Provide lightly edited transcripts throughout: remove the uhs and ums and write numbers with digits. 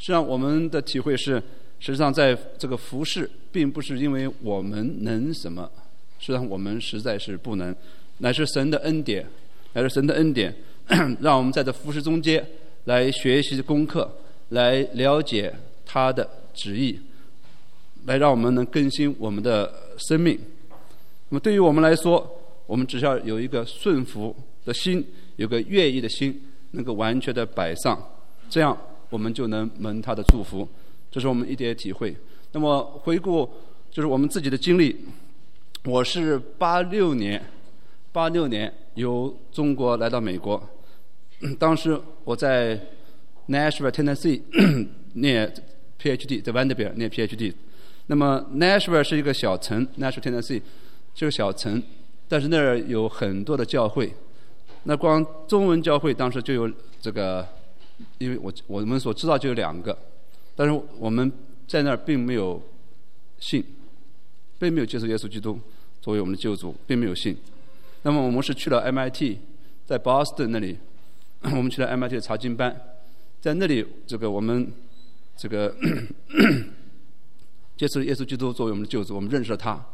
实际上我们的体会是，实际上在这个服事并不是因为我们能什么，实际上我们实在是不能，乃是神的恩典，让我们在这服事中间来学习功课，来了解他的旨意，来让我们能更新我们的生命。那么对于我们来说，我们只需要有一个顺服的心，有个愿意的心，能够完全的摆上，这样我们就能蒙他的祝福。这是我们一点体会。那么回顾就是我们自己的经历，我是86年由中国来到美国，当时我在 Nashville Tennessee 念 PhD， 在 Vanderbilt 念 PhD。那么 Nashville 是一个小城， Nashville Tennessee 是个小城，但是那儿有很多的教会。那光中文教会当时就有这个，因为我们所知道就有2个，但是我们在那儿并没有信，并没有接受耶稣基督作为我们的救主，并没有信。那么我们是去了 MIT， 在 Boston 那里，我们去了 MIT 的查经班，在那里我们接受耶稣基督作为我们的救主，我们认识了他。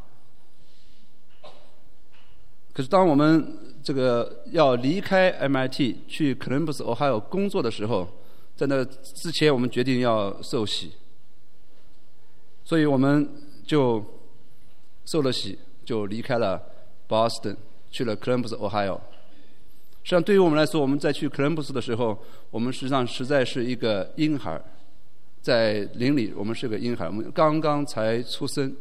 可是当我们要离开 MIT 去 Columbus Ohio 工作的时候，在那之前我们决定要受洗，所以我们就受了洗，就离开了 Boston， 去了 Columbus Ohio。实际上对于我们来说，我们在去 Columbus 的时候，我们实际上实在是一个婴孩，在灵里我们是个婴孩，我们刚刚才出生。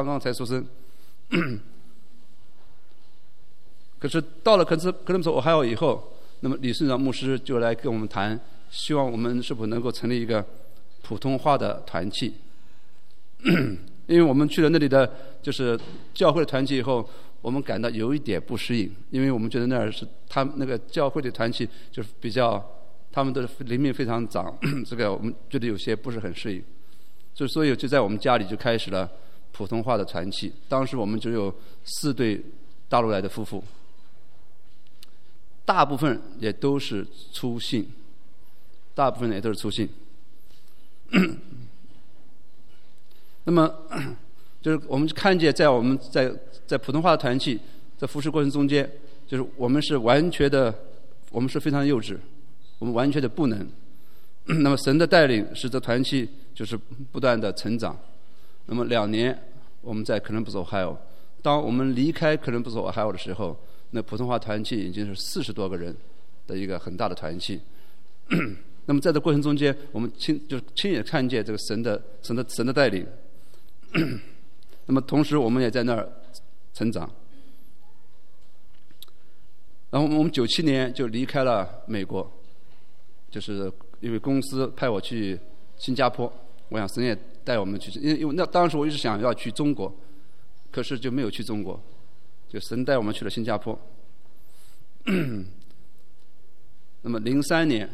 可是到了Columbus Ohio 以后，那么李顺长牧师就来跟我们谈，希望我们是否能够成立一个普通话的团契。因为我们去了那里的就是教会的团契以后，我们感到有一点不适应，因为我们觉得那儿是他们那个教会的团契就是比较他们的灵命非常长，我们觉得有些不是很适应，所以就在我们家里就开始了普通话的团契。当时我们只有4对大陆来的夫妇，大部分也都是初信。那么就是我们看见在我们在普通话的团契在服事过程中间，就是我们是非常幼稚，我们完全的不能。那么神的带领使得团契就是不断的成长。那么2年我们在 Columbus Ohio， 当我们离开 Columbus Ohio 的时候，那普通话团契已经是40多个人的一个很大的团契。那么在这过程中间，我们亲眼看见这个神的带领。那么同时我们也在那儿成长。然后我们97年就离开了美国，就是因为公司派我去新加坡，我想神也带我们去，因为那当时我一直想要去中国，可是就没有去中国，就神带我们去了新加坡。那么03年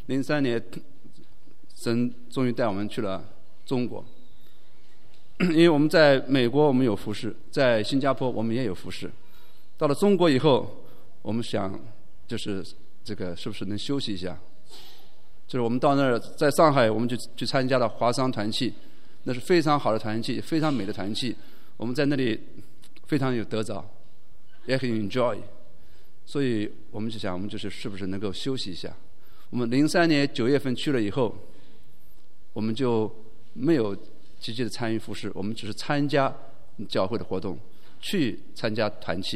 神终于带我们去了中国。因为我们在美国我们有服事，在新加坡我们也有服事，到了中国以后，我们想就是是不是能休息一下，就是我们到那儿在上海我们就去参加了华商团契，那是非常好的团契，非常美的团契，我们在那里非常有得着，也很 enjoy， 所以我们就想我们是不是能够休息一下。我们03年9月份去了以后，我们就没有积极的参与服事，我们只是参加教会的活动，去参加团契。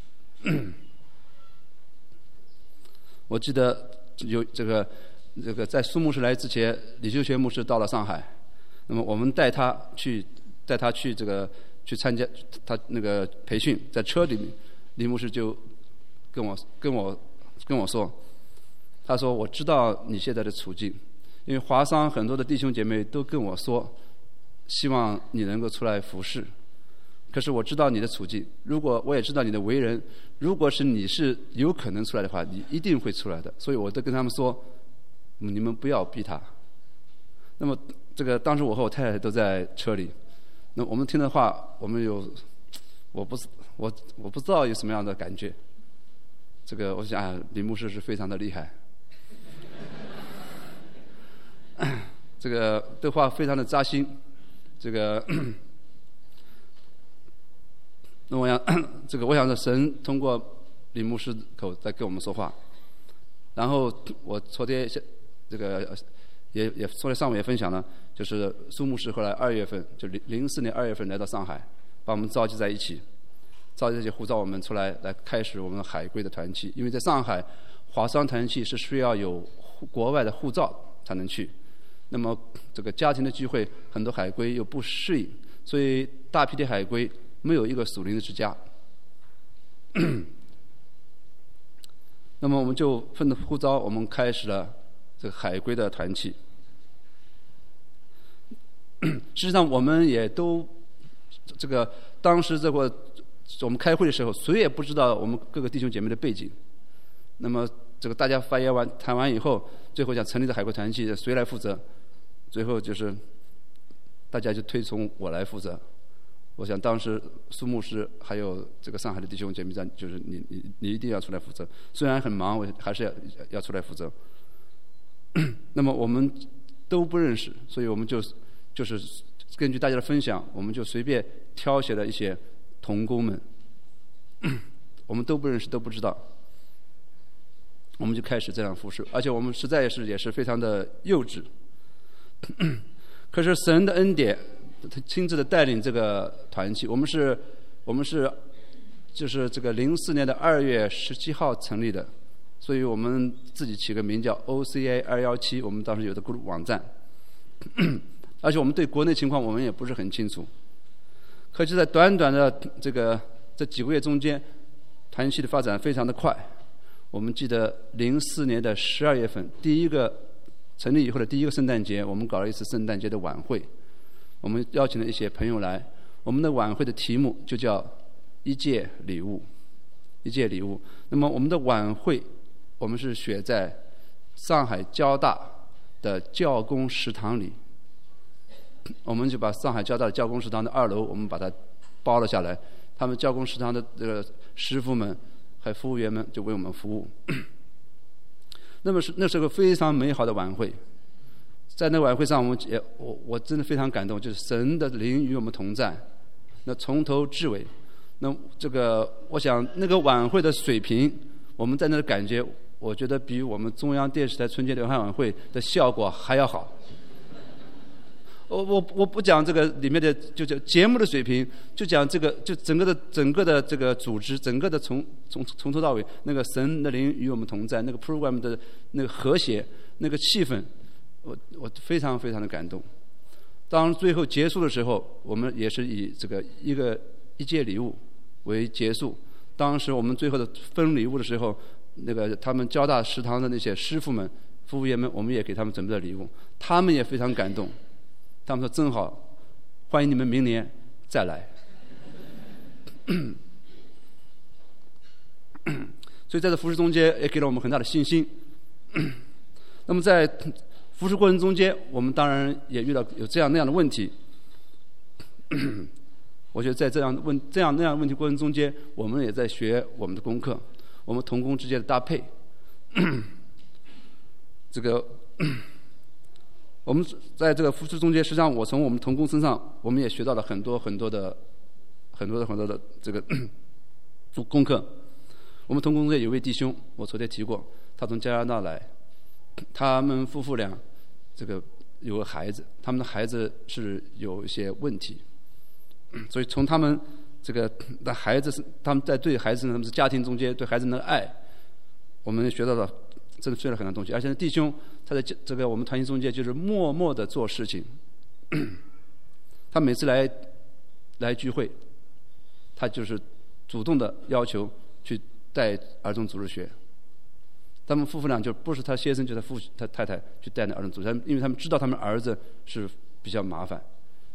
我记得有在苏牧师来之前，李修学牧师到了上海，那么我们带他去去参加他那个培训，在车里面，李牧师就跟我说，他说我知道你现在的处境，因为华商很多的弟兄姐妹都跟我说，希望你能够出来服事，可是我知道你的处境，我也知道你的为人，如果是你是有可能出来的话，你一定会出来的，所以我都跟他们说，你们不要逼他。那么当时我和我太太都在车里，那我们听的话，我不知道有什么样的感觉。我想李牧师是非常的厉害。 这个对话非常的扎心。这个，那我想着神通过李牧师口在跟我们说话。然后我昨天这个也昨天上午也分享了，就是苏牧师后来2月份，就04年2月份来到上海，把我们召集在一起，呼召我们出来开始我们海归的团契。因为在上海华商团契是需要有国外的护照才能去，那么这个家庭的聚会很多海归又不适应，所以大批的海归没有一个属灵的之家。那么我们就奋斗呼召，我们开始了这个海归的团契。实际上我们也都这个当时我们开会的时候，谁也不知道我们各个弟兄姐妹的背景。那么这个大家发言谈完以后，最后想成立的海归团契谁来负责？最后就是大家就推崇我来负责。我想当时苏牧师还有这个上海的弟兄姐妹站，就是你一定要出来负责，虽然很忙，我还是要出来负责。那么我们都不认识，所以我们就是根据大家的分享，我们就随便挑选了一些同工们，我们都不认识，都不知道，我们就开始这样服侍，而且我们实在也是非常的幼稚。可是神的恩典，他亲自的带领这个团契，我们是就是这个04年2月17号成立的，所以我们自己起个名叫 OCA 217，我们当时有的网站。而且我们对国内情况我们也不是很清楚，可是在短短的这几个月中间，团契的发展非常的快。我们记得04年的12月份，成立以后的第一个圣诞节，我们搞了一次圣诞节的晚会，我们邀请了一些朋友来。我们的晚会的题目就叫一届礼物，一届礼物。那么我们的晚会，我们是选在上海交大的教工食堂里，我们就把上海交大的教工食堂的2楼，我们把它包了下来。他们教工食堂的这个师傅们还有服务员们就为我们服务。那是个非常美好的晚会。在那晚会上，我真的非常感动，就是神的灵与我们同在。那从头至尾，那我想那个晚会的水平，我们在那的感觉，我觉得比我们中央电视台春节联欢晚会的效果还要好。我不讲这个里面的就叫节目的水平，就讲就整个的这个组织，整个的从头到尾，那个神的灵与我们同在，那个 program 的那个和谐，那个气氛，我非常非常的感动。当最后结束的时候，我们也是以这个一届礼物为结束。当时我们最后的分礼物的时候，那个他们交大食堂的那些师傅们、服务员们，我们也给他们准备了礼物，他们也非常感动。他们说正好，欢迎你们明年再来。所以在这服事中间也给了我们很大的信心。那么在服事过程中间，我们当然也遇到有这样那样的问题。我觉得在这样那样的问题过程中间，我们也在学我们的功课，我们同工之间的搭配。我们在这个服事中间，实际上我从我们同工身上，我们也学到了很多的这个功课。我们同工中间有位弟兄，我昨天提过，他从加拿大来，他们夫妇俩这个有个孩子，他们的孩子是有一些问题，所以从他们这个的孩子是他们在对孩子，他们是家庭中间对孩子的爱，我们学到了。真的学了很多东西，而且弟兄他在这个我们团契中间就是默默的做事情。他每次来聚会，他就是主动的要求去带儿童组织学。他们夫妇俩就不是他先生，就是他太太去带那儿童组织，因为他们知道他们儿子是比较麻烦。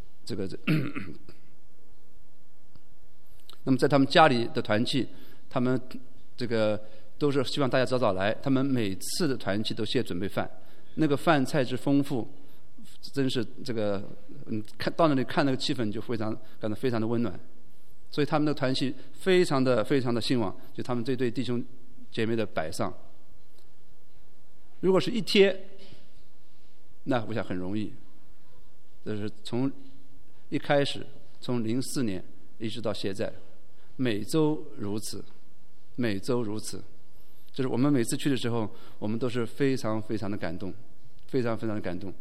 那么在他们家里的团契，他们这个。都是希望大家早早来，他们每次的团契都先准备饭，那个饭菜之丰富，真是这个看到那里看那个气氛就感到非常的温暖，所以他们的团契非常的兴旺，就他们这对弟兄姐妹的摆上。如果是一天， 那我想很容易。就是从一开始，从04年一直到现在，每周如此，每周如此。就是我们每次去的时候，我们都是非常非常的感动，非常非常的感动。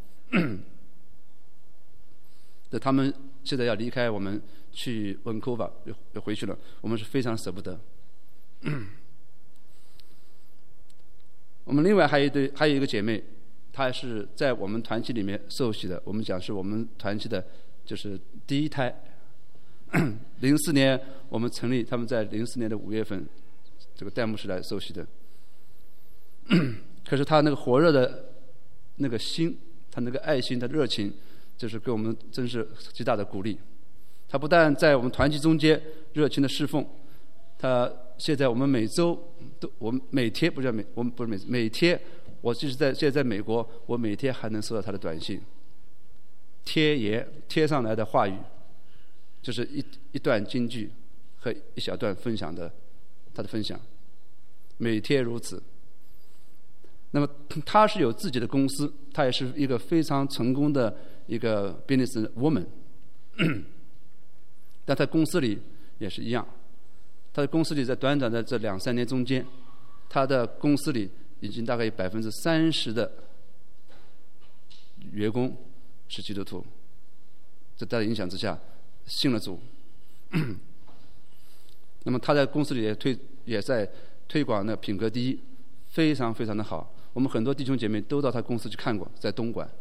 他们现在要离开我们去温哥华，又回去了，我们是非常舍不得。我们另外还有一个姐妹，她是在我们团契里面受洗的，我们讲是我们团契的就是第一胎。04年我们成立，他们在04年的5月份，这个戴牧师来受洗的。可是他那个火热的那个心，他那个爱心的热情，就是给我们真是极大的鼓励。他不但在我们团契中间热情的侍奉，他现在我们每周都，我们每天不是每，我们不是每天，我就是现在在美国，我每天还能收到他的短信，贴上来的话语，就是一段金句和一小段分享的他的分享，每天如此。那么他是有自己的公司，他也是一个非常成功的一个 business woman， 但他公司里也是一样，他的公司里在短短的这2-3年中间，他的公司里已经大概有30%的员工是基督徒，在他的影响之下信了主。那么他在公司里也在推广那品格第一，非常非常的好。我们很多弟兄姐妹都到他公司去看过，在东莞。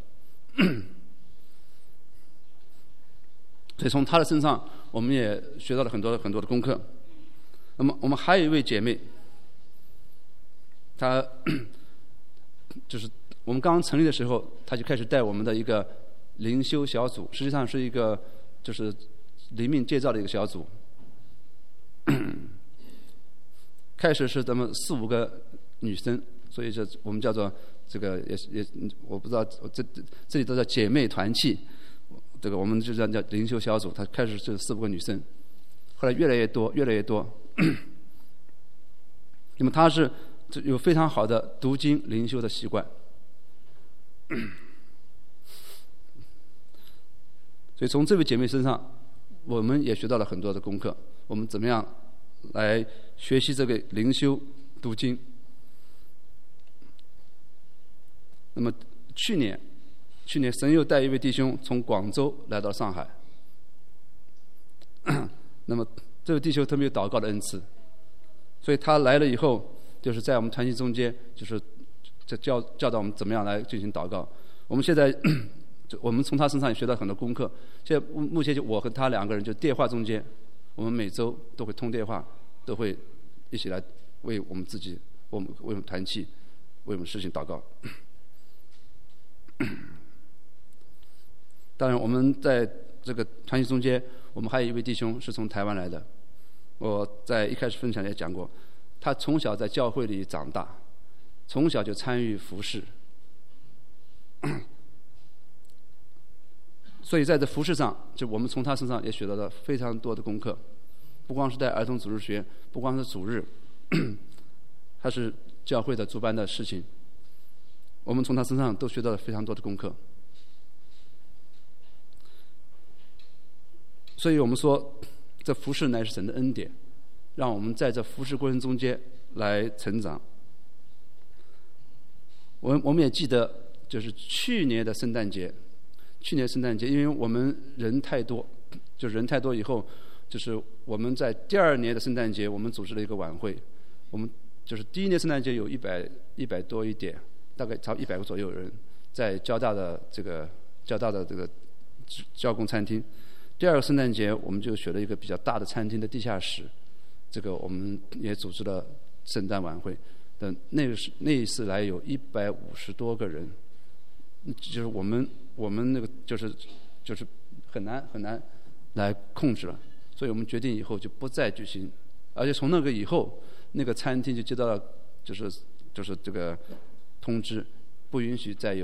所以从他的身上，我们也学到了很多很多的功课。那么我们还有一位姐妹，她就是我们刚刚成立的时候，她就开始带我们的一个灵修小组，实际上是一个就是灵命建造的一个小组。开始是咱们4-5个女生，所以这我们叫做这个也我不知道这里都叫姐妹团契，这个我们就叫灵修小组。它开始是4-5个女生，后来越来越多，越来越多。那么她是有非常好的读经灵修的习惯，所以从这位姐妹身上，我们也学到了很多的功课。我们怎么样来学习这个灵修读经？那么去年神又带一位弟兄从广州来到上海，那么这位弟兄特别有祷告的恩赐，所以他来了以后，就是在我们团契中间，就是教导我们怎么样来进行祷告。我们现在我们从他身上也学到很多功课。现在目前就我和他2个人就电话中间，我们每周都会通电话，都会一起来为我们自己、为我们团契、为我们事情祷告。当然，我们在这个团契中间，我们还有一位弟兄是从台湾来的。我在一开始分享也讲过，他从小在教会里长大，从小就参与服事，所以在这服事上，就我们从他身上也学到了非常多的功课。不光是在儿童主日学，不光是主日，还是教会的主办的事情，我们从他身上都学到了非常多的功课。所以我们说，这服事乃是神的恩典，让我们在这服事过程中间来成长。我们也记得，就是去年圣诞节，因为我们人太多，就人太多以后，就是我们在第2年的圣诞节，我们组织了一个晚会。我们就是第1年圣诞节有100多一点，大概差不多100个左右人，在交大的这个教工餐厅。第2个圣诞节，我们就选了一个比较大的餐厅的地下室，这个我们也组织了圣诞晚会。但那一次来有150多个人，就是我们那个就是很难来控制了，所以我们决定以后就不再举行。而且从那个以后，那个餐厅就接到了就是这个通知，不允许再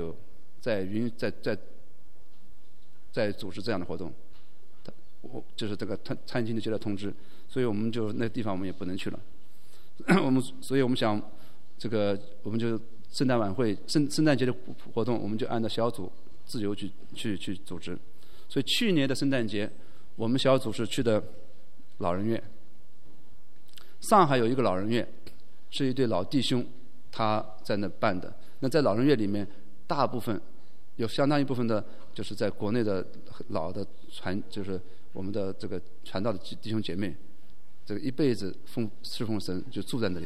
组织这样的活动。就是这个餐厅就接到通知，所以我们就那个地方我们也不能去了。所以我们想，我们就圣诞晚会、圣诞节的活动，我们就按照小组自由去组织。所以去年的圣诞节，我们小组是去的老人院。上海有一个老人院，是一对老弟兄他在那办的。那在老人院里面，大部分有相当一部分的，就是在国内的老的就是我们的这个传道的弟兄姐妹，这个一辈子侍奉神，就住在那里。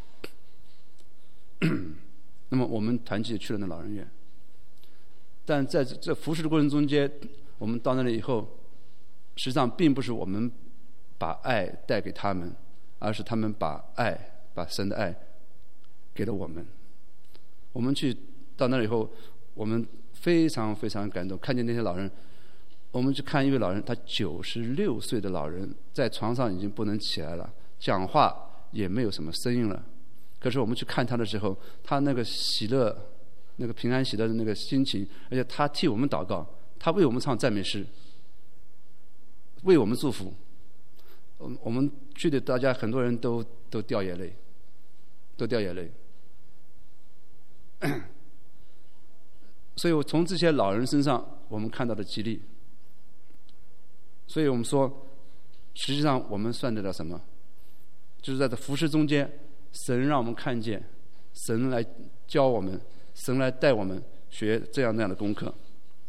那么我们团契也去了那老人院，但在这服侍的过程中间，我们到那里以后，实际上并不是我们把爱带给他们，而是他们把神的爱给了我们。我们去到那里以后，我们非常非常感动，看见那些老人。我们去看一位老人，他96岁的老人，在床上已经不能起来了，讲话也没有什么声音了。可是我们去看他的时候，他那个喜乐，那个平安喜乐的那个心情，而且他替我们祷告，他为我们唱赞美诗，为我们祝福。我们去的大家很多人都掉眼泪，都掉眼泪。所以我从这些老人身上，我们看到的激励。所以我们说，实际上我们算得了什么？就是在这服事中间，神让我们看见，神来教我们，神来带我们学这样那样的功课。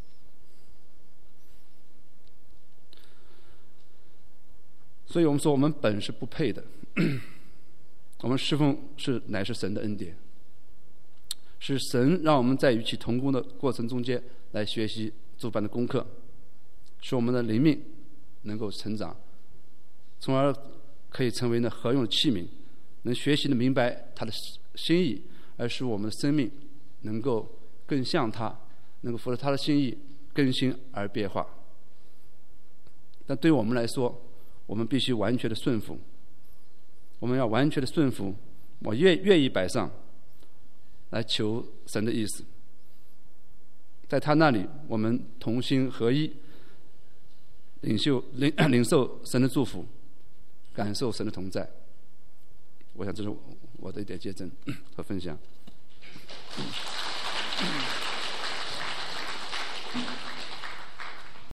所以我们说，我们本是不配的，我们侍奉乃是神的恩典，是神让我们在与其同工的过程中间来学习诸般的功课，使我们的灵命能够成长，从而可以成为那合用的器皿，能学习的明白他的心意，而使我们的生命能够更像他，能够符合他的心意，更新而变化。但对我们来说，我们必须完全的顺服，我们要完全的顺服，我愿意摆上来求神的意思，在他那里我们同心合一，领受神的祝福，感受神的同在。我想这是我的一点见证和分享。